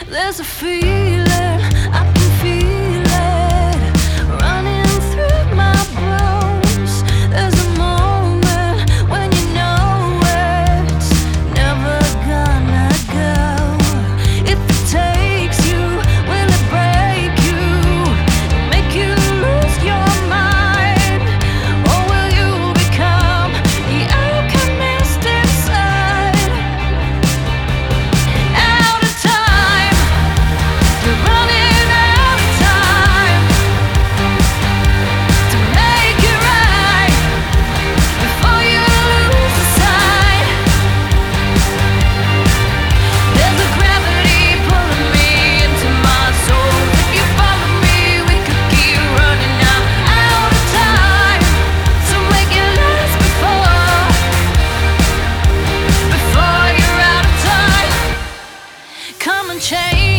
There's a feeling, I can feel it running through my bones. There's a moment when you know it's never gonna go. If it takes you, will it break you, make you lose your mind? Or will you become the alchemist inside? Out of time, you're running out of time to make it right before you lose the sight. There's a gravity pulling me into my soul. If you follow me, we could keep running now. Out of time, so make it last before you're out of time. Come and change